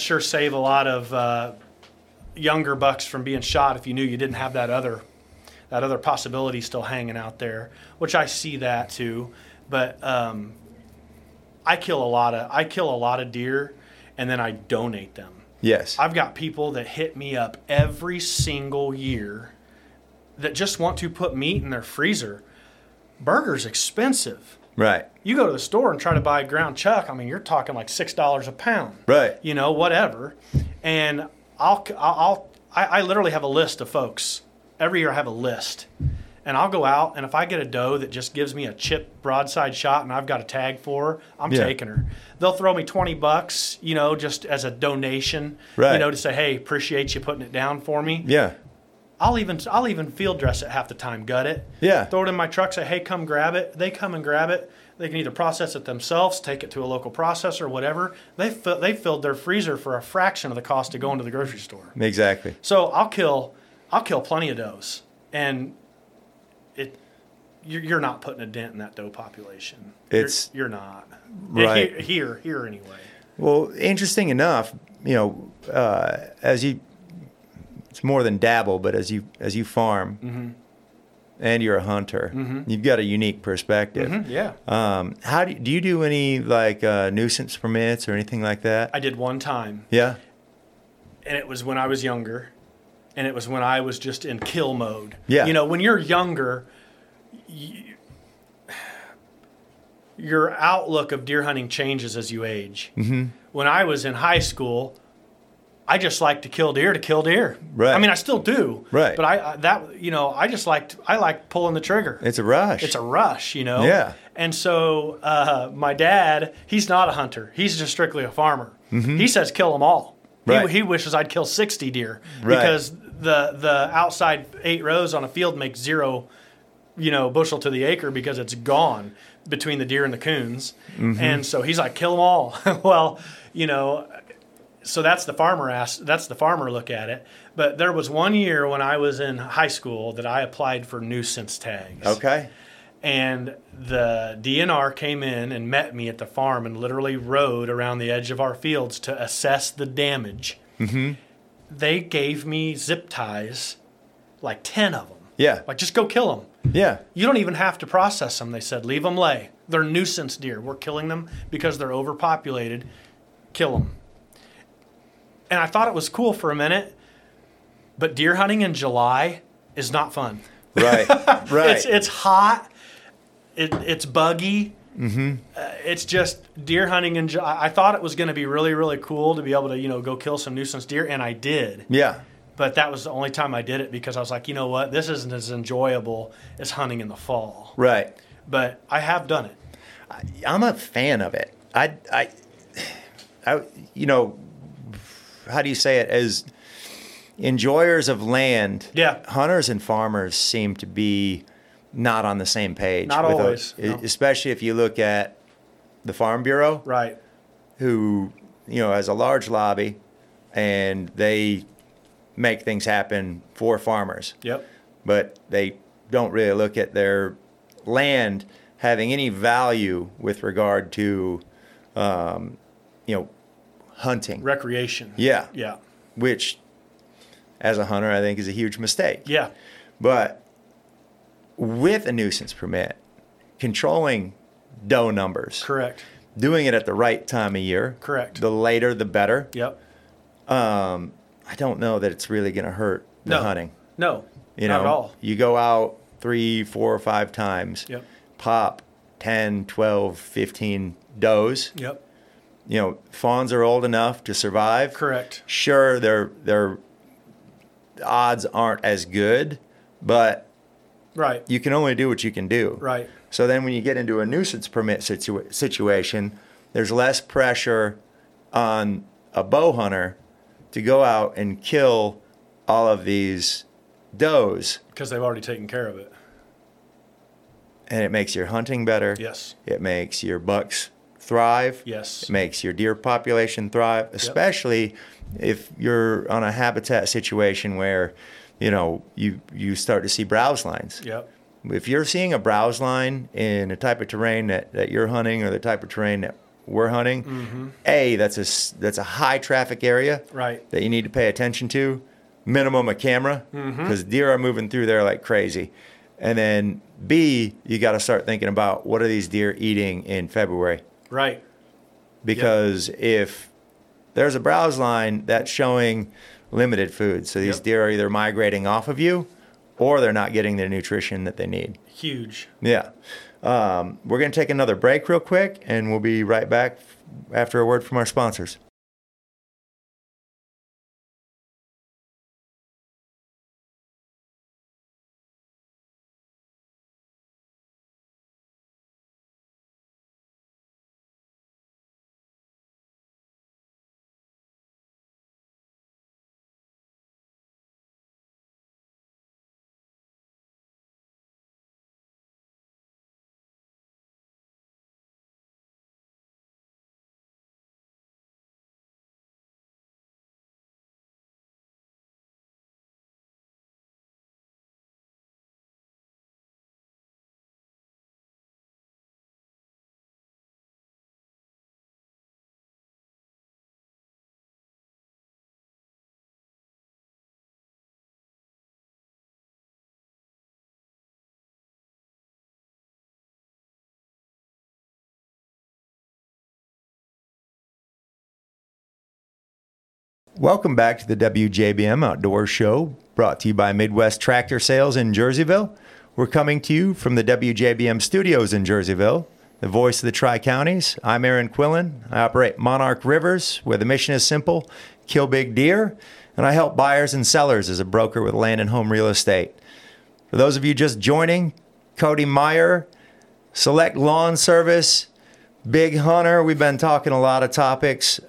of younger bucks from being shot if you knew you didn't have that other possibility still hanging out there, which I see that too. But I kill a lot of deer, and then I donate them. Yes. I've got people that hit me up every single year that just want to put meat in their freezer. Burger's expensive. Right. You go to the store and try to buy ground chuck, I mean, you're talking like $6 a pound. Right. You know, whatever. And I literally have a list of folks. Every year I have a list. And I'll go out, and if I get a doe that just gives me a chip broadside shot and I've got a tag for her, I'm taking her. They'll throw me $20, you know, just as a donation, right. You know, to say, hey, appreciate you putting it down for me. Yeah. I'll even field dress it half the time, gut it. Yeah. Throw it in my truck, say, hey, come grab it. They come and grab it. They can either process it themselves, take it to a local processor, whatever. They filled their freezer for a fraction of the cost of going to the grocery store. Exactly. So I'll kill plenty of does, and you're not putting a dent in that doe population. You're not. Right. Here anyway. Well, interesting enough, you know, it's more than dabble, but as you farm, and you're a hunter, you've got a unique perspective. Yeah. How do you do any like nuisance permits or anything like that? I did one time. Yeah. And it was when I was younger, and it was when I was just in kill mode. Yeah. You know, when you're younger, your outlook of deer hunting changes as you age. Mm-hmm. When I was in high school, I just liked to kill deer. Right. I mean, I still do. Right. But I liked pulling the trigger. It's a rush. You know. Yeah. And so my dad, he's not a hunter. He's just strictly a farmer. Mm-hmm. He says kill them all. Right. He wishes I'd kill 60 deer because the outside 8 rows on a field make 0, bushel to the acre because it's gone between the deer and the coons. Mm-hmm. And so he's like, kill them all. Well, so that's the farmer look at it. But there was one year when I was in high school that I applied for nuisance tags. Okay. And the DNR came in and met me at the farm and literally rode around the edge of our fields to assess the damage. Mm-hmm. They gave me zip ties, like 10 of them. Yeah. Like, just go kill them. Yeah. You don't even have to process them, they said. Leave them lay. They're nuisance deer. We're killing them because they're overpopulated. Kill them. And I thought it was cool for a minute, but deer hunting in July is not fun. Right. Right. It's hot. It's buggy. Mm-hmm. It's just deer hunting in July. I thought it was going to be really, really cool to be able to, go kill some nuisance deer, and I did. Yeah. But that was the only time I did it because I was like, you know what? This isn't as enjoyable as hunting in the fall. Right. But I have done it. I'm a fan of it. I how do you say it? As enjoyers of land, yeah, hunters and farmers seem to be not on the same page. Not always. No. Especially if you look at the Farm Bureau. Right. Who, has a large lobby, and they make things happen for farmers. Yep. But they don't really look at their land having any value with regard to, hunting. Recreation. Yeah. Yeah. Which, as a hunter, I think is a huge mistake. Yeah. But with a nuisance permit, controlling doe numbers. Correct. Doing it at the right time of year. Correct. The later, the better. Yep. I don't know that it's really going to hurt the hunting. No, You not know, at all. you go out 3, 4, or 5 times, Yep. pop 10, 12, 15 does. Yep. You know, fawns are old enough to survive. Correct. Sure, their odds aren't as good, but Right. you can only do what you can do. Right. So then when you get into a nuisance permit situation, there's less pressure on a bow hunter to go out and kill all of these does. Because they've already taken care of it. And it makes your hunting better. Yes. It makes your bucks thrive. Yes. It makes your deer population thrive, especially if you're on a habitat situation where, you know, you start to see browse lines. Yep. If you're seeing a browse line in a type of terrain that you're hunting or the type of terrain that we're hunting, that's a high traffic area Right. that you need to pay attention to. Minimum a camera, because deer are moving through there like crazy. And then B, you got to start thinking about what are these deer eating in February? Right. Because if there's a browse line that's showing limited food, so these deer are either migrating off of you or they're not getting the nutrition that they need. Huge. Yeah. We're going to take another break real quick, and we'll be right back after a word from our sponsors. Welcome back to the WJBM Outdoor Show, brought to you by Midwest Tractor Sales in Jerseyville. We're coming to you from the WJBM studios in Jerseyville, the voice of the Tri-Counties. I'm Aaron Quillen. I operate Monarch Rivers, where the mission is simple: kill big deer, and I help buyers and sellers as a broker with land and home real estate. For those of you just joining, Cody Meyer, Select Lawn Service, Big Hunter. We've been talking a lot of topics.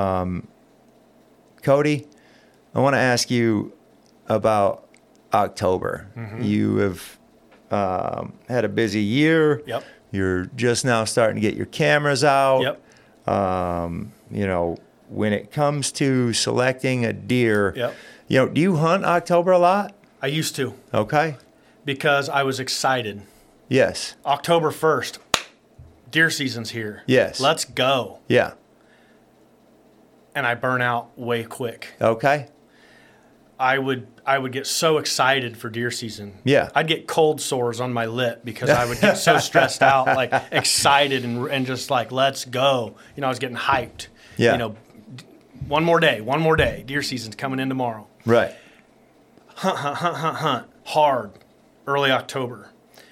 Cody, I want to ask you about October. You have had a busy year. Yep. You're just now starting to get your cameras out. Yep. You know, when it comes to selecting a deer, Yep. you know, do you hunt October a lot? I used to, Okay. because I was excited. Yes. October 1st, deer season's here. Yes. Let's go. Yeah. And I burn out way quick. Okay. I would get so excited for deer season. Yeah. I'd get cold sores on my lip because I would get so stressed out, like excited and just like, let's go. You know, I was getting hyped. Yeah. You know, one more day. Deer season's coming in tomorrow. Right. Hunt. Hard. Early October.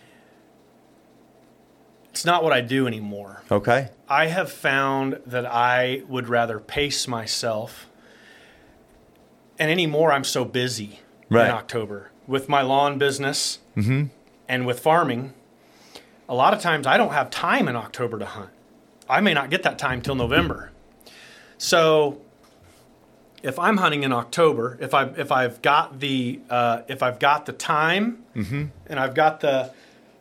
It's not what I do anymore. Okay. I have found that I would rather pace myself. And anymore, I'm so busy in October with my lawn business and with farming. A lot of times I don't have time in October to hunt. I may not get that time till November. So if I'm hunting in October, if I've got the time and I've got the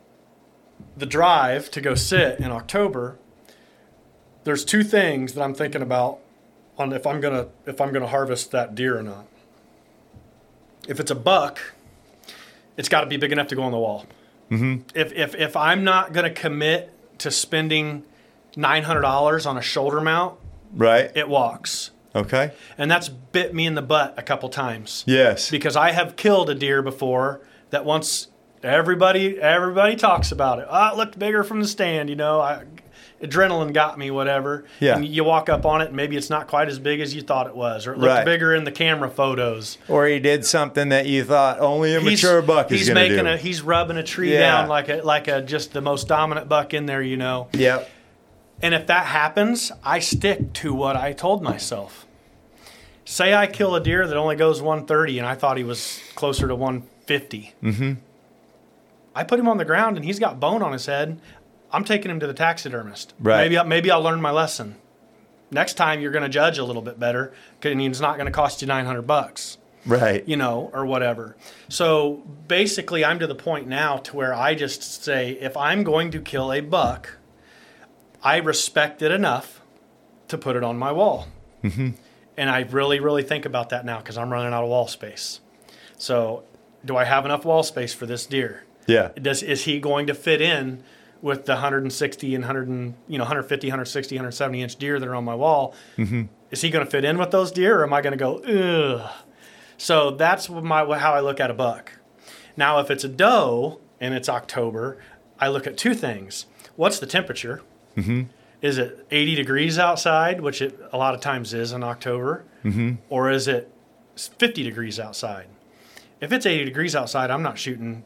drive to go sit in October, there's two things that I'm thinking about on if I'm gonna harvest that deer or not. If it's a buck, it's got to be big enough to go on the wall. If I'm not gonna commit to spending $900 on a shoulder mount, Right. it walks. Okay. And that's bit me in the butt a couple times. Yes. Because I have killed a deer before that once everybody talks about it. Oh, it looked bigger from the stand, you know. adrenaline got me, whatever. Yeah. And you walk up on it, and maybe it's not quite as big as you thought it was, or it looked Right. bigger in the camera photos. Or he did something that you thought only a mature buck is going to do. He's rubbing a tree Yeah. down like a just the most dominant buck in there, you know. Yep. And if that happens, I stick to what I told myself. Say I kill a deer that only goes 130 and I thought he was closer to 150. Mm-hmm. I put him on the ground and he's got bone on his head. I'm taking him to the taxidermist. Right. Maybe I'll learn my lesson. Next time you're going to judge a little bit better because it's not going to cost you $900. Right. You know, or whatever. So basically, I'm to the point now to where I just say, if I'm going to kill a buck, I respect it enough to put it on my wall. Mm-hmm. And I really, really think about that now because I'm running out of wall space. So do I have enough wall space for this deer? Yeah. Is he going to fit in with the 160 and 150, 160, 170 inch deer that are on my wall? Mm-hmm. Is he going to fit in with those deer, or am I going to go, ugh? So that's how I look at a buck. Now, if it's a doe and it's October, I look at two things. What's the temperature? Mm-hmm. Is it 80 degrees outside, which it a lot of times is in October, mm-hmm. or is it 50 degrees outside? If it's 80 degrees outside, I'm not shooting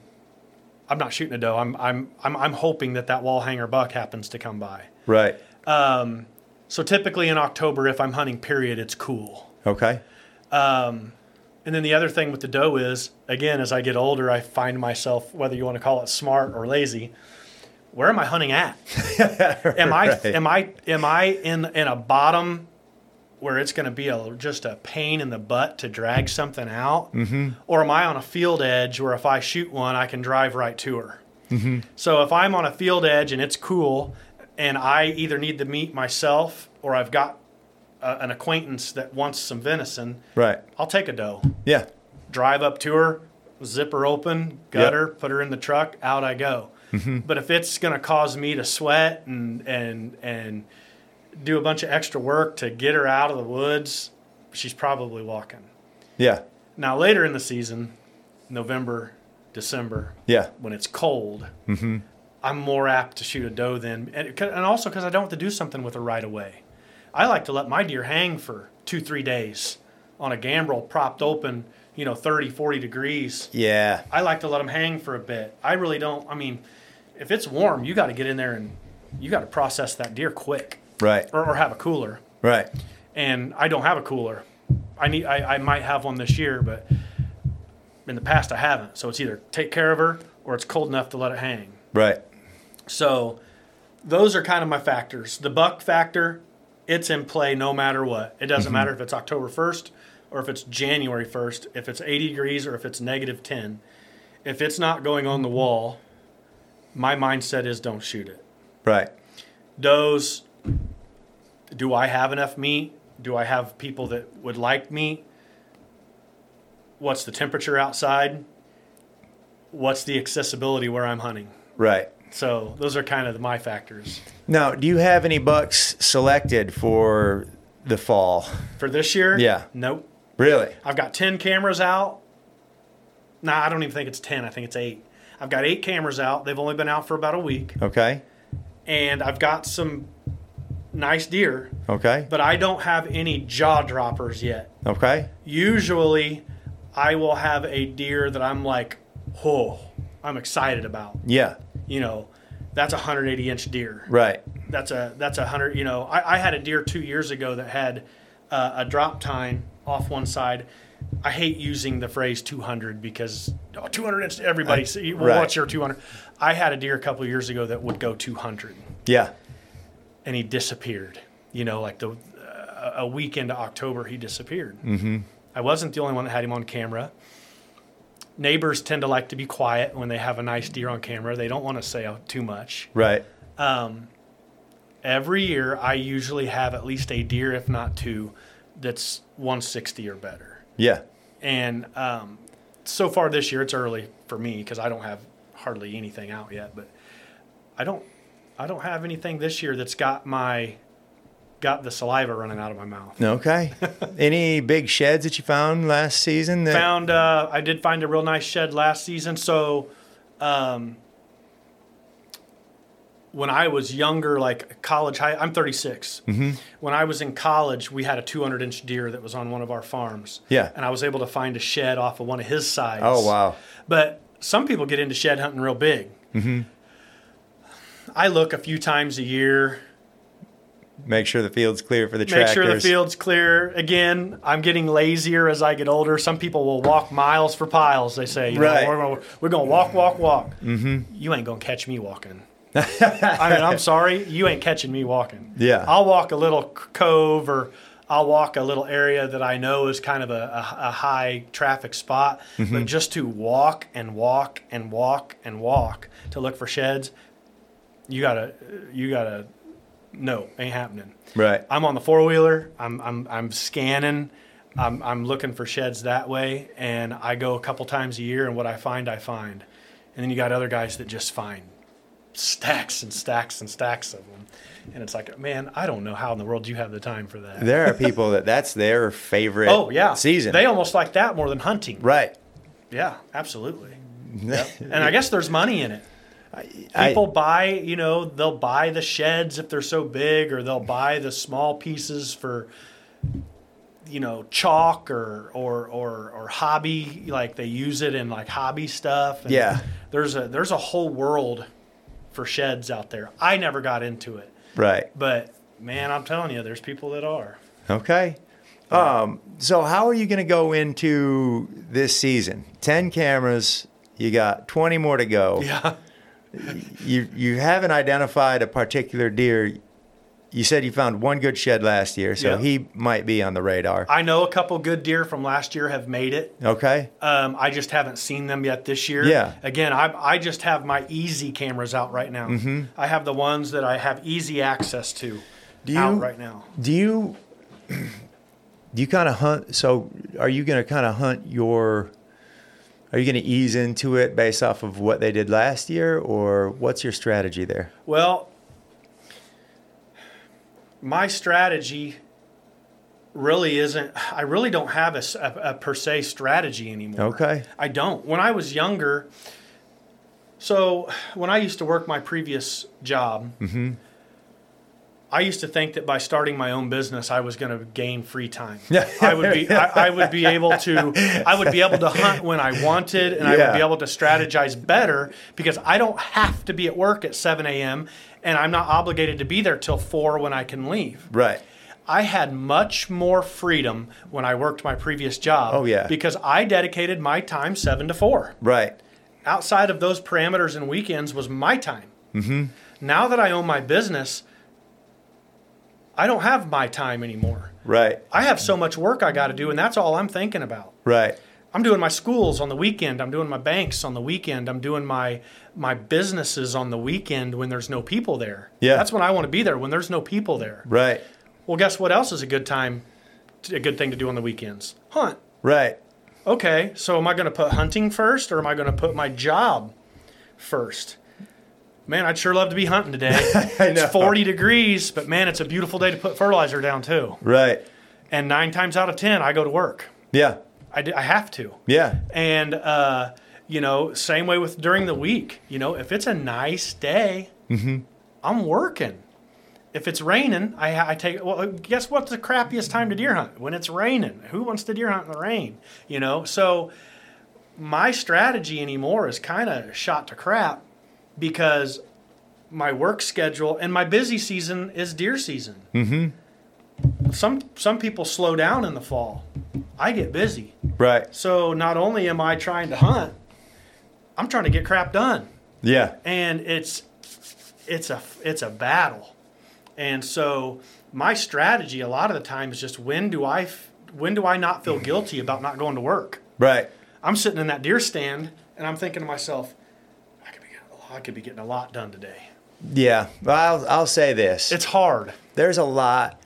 a doe. I'm hoping that wall hanger buck happens to come by. Right. So typically in October, if I'm hunting, period, it's cool. Okay. And then the other thing with the doe is, again, as I get older, I find myself, whether you want to call it smart or lazy, where am I hunting at? Am I in a bottom where it's going to be just a pain in the butt to drag something out? Mm-hmm. Or am I on a field edge where if I shoot one, I can drive right to her? Mm-hmm. So if I'm on a field edge and it's cool and I either need the meat myself or I've got an acquaintance that wants some venison, right, I'll take a doe. Yeah. Drive up to her, zip her open, gut her, put her in the truck, out I go. Mm-hmm. But if it's going to cause me to sweat and do a bunch of extra work to get her out of the woods, she's probably walking. Yeah. Now, later in the season, November, December, when it's cold, mm-hmm. I'm more apt to shoot a doe then. And also because I don't have to do something with her right away. I like to let my deer hang for 2-3 days on a gambrel propped open, 30, 40 degrees. Yeah. I like to let them hang for a bit. I really don't. I mean, if it's warm, you got to get in there and you got to process that deer quick. Right. Or have a cooler. Right. And I don't have a cooler. I might have one this year, but in the past I haven't. So it's either take care of her or it's cold enough to let it hang. Right. So those are kind of my factors. The buck factor, it's in play no matter what. It doesn't matter if it's October 1st or if it's January 1st, if it's 80 degrees or if it's -10. If it's not going on the wall, my mindset is don't shoot it. Right. Does, do I have enough meat? Do I have people that would like meat? What's the temperature outside? What's the accessibility where I'm hunting? Right. So those are kind of my factors. Now, do you have any bucks selected for the fall? For this year? Yeah. Nope. Really? I've got 10 cameras out. Nah, I don't even think it's 10. I think it's 8. I've got 8 cameras out. They've only been out for about a week. Okay. And I've got some nice deer. Okay. But I don't have any jaw droppers yet. Okay. Usually, I will have a deer that I'm like, oh, I'm excited about. Yeah. That's a 180-inch deer. Right. That's a 100. I had a deer 2 years ago that had a drop tine off one side. I hate using the phrase 200 because 200 inch. Everybody, what's your 200? I had a deer a couple of years ago that would go 200. Yeah. And he disappeared. Like a week into October, he disappeared. Mm-hmm. I wasn't the only one that had him on camera. Neighbors tend to like to be quiet when they have a nice deer on camera. They don't want to say too much. Right. Every year, I usually have at least a deer, if not 2, that's 160 or better. Yeah. And so far this year, it's early for me because I don't have hardly anything out yet. But I don't have anything this year that's got the saliva running out of my mouth. Okay. Any big sheds that you found last season? I did find a real nice shed last season. So when I was younger, like college high, I'm 36. When I was in college, we had a 200-inch deer that was on one of our farms. Yeah. And I was able to find a shed off of one of his sides. Oh, wow. But some people get into shed hunting real big. I look a few times a year. Make sure the field's clear for the tractors. Make sure the field's clear. Again, I'm getting lazier as I get older. Some people will walk miles for piles, they say. You know, we're going to walk. You ain't going to catch me walking. I mean, I'm sorry. You ain't catching me walking. Yeah. I'll walk a little cove, or I'll walk a little area that I know is kind of a high traffic spot. But just to walk and walk and walk and walk to look for sheds, you gotta no, ain't happening. Right. I'm on the four-wheeler. I'm scanning. I'm looking for sheds that way, and I go a couple times a year, and what I find. And then you got other guys that just find stacks and stacks and stacks of them. And it's like, man, I don't know how in the world you have the time for that. There are people that's their favorite season. They almost like that more than hunting. Right. Yeah, absolutely. Yep. And I guess there's money in it. People buy, they'll buy the sheds if they're so big, or they'll buy the small pieces for, chalk or hobby, like they use it in like hobby stuff. And yeah. There's a whole world for sheds out there. I never got into it. Right. But man, I'm telling you, there's people that are. Okay. So how are you going to go into this season? 10 cameras, you got 20 more to go. Yeah. You haven't identified a particular deer. You said you found one good shed last year, so he might be on the radar. I know a couple good deer from last year have made it. Okay. I just haven't seen them yet this year. Yeah. Again, I just have my easy cameras out right now. I have the ones that I have easy access to out right now. Do you kind of hunt? So are you going to kind of hunt Are you going to ease into it based off of what they did last year, or what's your strategy there? Well, my strategy really isn't. I really don't have a per se strategy anymore. Okay. I don't. When I was younger, so when I used to work my previous job, I used to think that by starting my own business, I was going to gain free time. I would be able to hunt when I wanted, and I would be able to strategize better because I don't have to be at work at 7 a.m. and I'm not obligated to be there till 4 when I can leave. Right. I had much more freedom when I worked my previous job. Oh, yeah. Because I dedicated my time 7 to 4. Right. Outside of those parameters and weekends was my time. Now that I own my business, I don't have my time anymore. Right. I have so much work I got to do, and that's all I'm thinking about. Right. I'm doing my schools on the weekend. I'm doing my banks on the weekend. I'm doing my businesses on the weekend when there's no people there. Yeah. That's when I want to be there, when there's no people there. Right. Well, guess what else is a good thing to do on the weekends? Hunt. Right. Okay, so am I going to put hunting first, or am I going to put my job first? Man, I'd sure love to be hunting today. I know. It's 40 degrees, but man, it's a beautiful day to put fertilizer down too. Right. And 9 times out of 10, I go to work. Yeah. I have to. Yeah. And, same way with during the week. If it's a nice day, I'm working. If it's raining, I take, well, guess what's the crappiest time to deer hunt? When it's raining. Who wants to deer hunt in the rain? So my strategy anymore is kind of shot to crap because my work schedule and my busy season is deer season. Some people slow down in the fall. I get busy. Right. So not only am I trying to hunt, I'm trying to get crap done. Yeah. And it's a battle. And so my strategy a lot of the time is just when do I not feel guilty about not going to work? Right. I'm sitting in that deer stand and I'm thinking to myself, I could be getting a lot done today. Yeah. Well, I'll say this. It's hard. There's a lot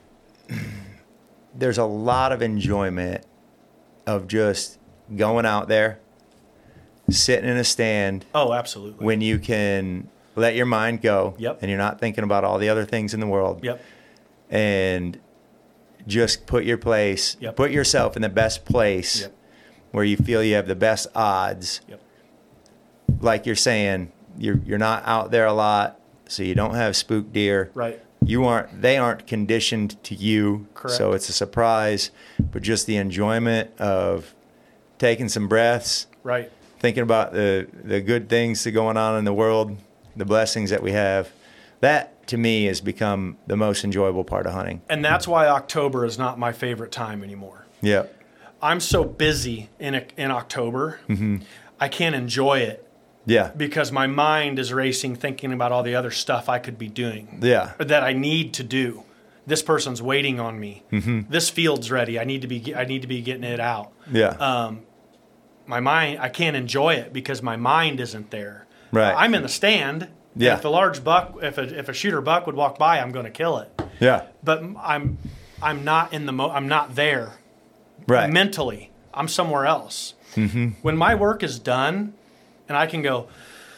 of enjoyment of just going out there, sitting in a stand. Oh, absolutely. When you can let your mind go. Yep. And you're not thinking about all the other things in the world. Yep. And just put yourself in the best place where you feel you have the best odds. Yep. Like you're saying, you're not out there a lot. so you don't have spook deer. Right. They aren't conditioned to you. Correct. So it's a surprise, but just the enjoyment of taking some breaths, Right. thinking about the good things that are going on in the world, the blessings that we have. That to me has become the most enjoyable part of hunting. And that's why October is not my favorite time anymore. Yeah. I'm so busy in October, I can't enjoy it Yeah. because my mind is racing thinking about all the other stuff I could be doing. Yeah. Or that I need to do. This person's waiting on me. This field's ready. I need to be getting it out. Yeah. My mind, I can't enjoy it because my mind isn't there. Right. I'm in the stand. Yeah. If a large buck, if a shooter buck would walk by, I'm going to kill it. Yeah. But I'm not in the I'm not there. Right. Mentally, I'm somewhere else. When my work is done, and I can go,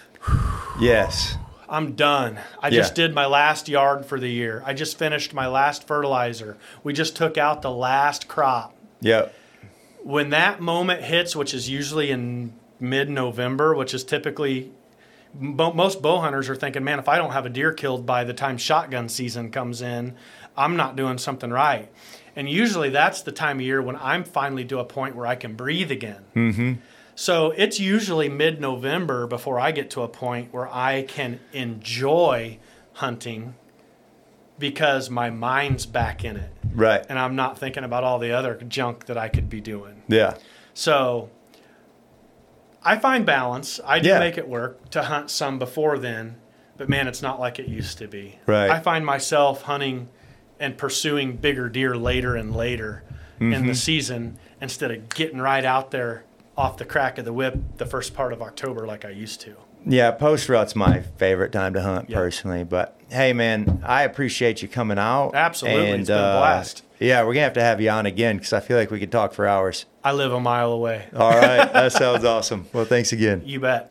Yes. I'm done. I just did my last yard for the year. I just finished my last fertilizer. We just took out the last crop. Yep. When that moment hits, which is usually in mid-November, which is typically most bow hunters are thinking, man, if I don't have a deer killed by the time shotgun season comes in, I'm not doing something right. And usually that's the time of year when I'm finally to a point where I can breathe again. So it's usually mid-November before I get to a point where I can enjoy hunting because my mind's back in it. Right. And I'm not thinking about all the other junk that I could be doing. Yeah. So I find balance. I do Yeah. make it work to hunt some before then, but man, it's not like it used to be. Right. I find myself hunting and pursuing bigger deer later and later in the season instead of getting right out there off the crack of the whip the first part of October like I used to. Yeah, post rut's my favorite time to hunt Yeah. personally. But hey, man, I appreciate you coming out. Absolutely. And, It's been a blast. Yeah, we're gonna have to have you on again because I feel like we could talk for hours. I live a mile away. All right, that sounds awesome. Well, thanks again. You bet.